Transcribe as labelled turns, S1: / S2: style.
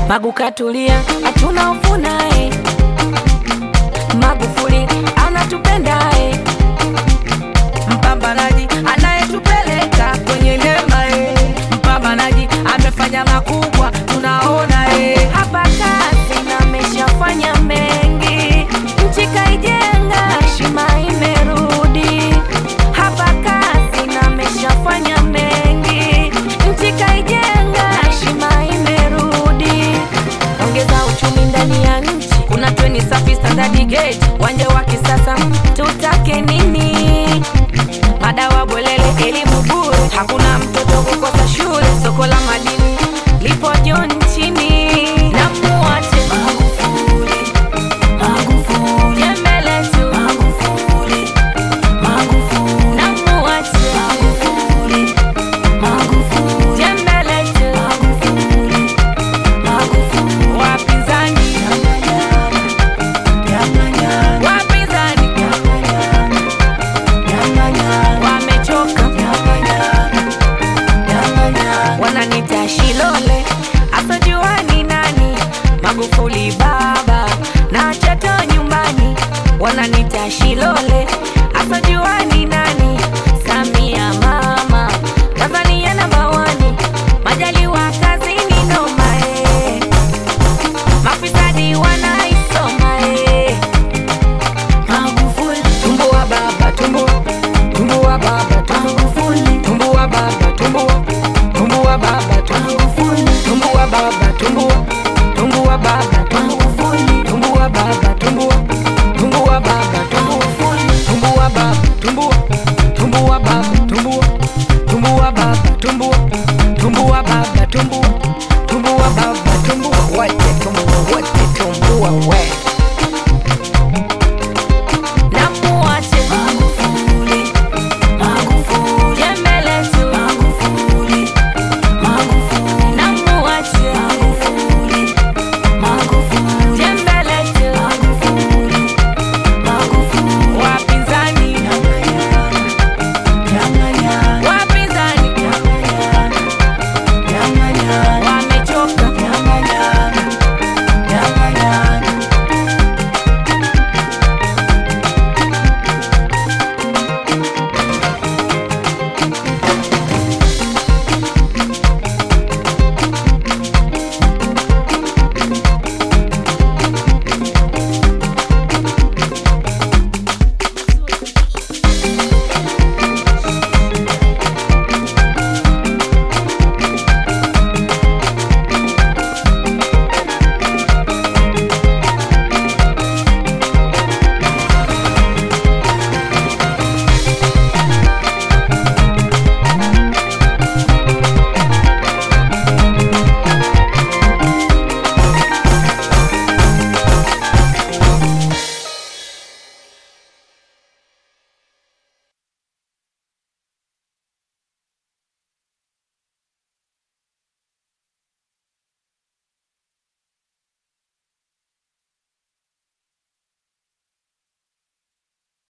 S1: Magu katulia, hatuna hofu naye. Magufuli anatupenda mpambanaji anayetupeleka kwenye neema mpambanaji amefanya makubwa tunaona hapa kazi na ameshafanya mengi, nchi kaijenga, heshima imerudi. Hapa kazi na ameshafanya mengi, nchi kaijenga, heshima imerudi. Ongeza uchumi ndani ya nchi, kuna treni safi standard gauge, wanja wa kisasa, tutake nini? Madawa bolele, elimu bure, hakuna mtoto kukosa shule. Soko la madini lipo juu nchini, na muache Magufuli, Magufuli, jembe letu Magufuli, Magufuli, na muache Magufuli, Magufuli, jembe letu Magufuli, Magufuli. Wapinzani wamechoka, wananita Shilole, asojua ni nani. Magufuli baba na chato nyumbani, wananita Shilole, asojua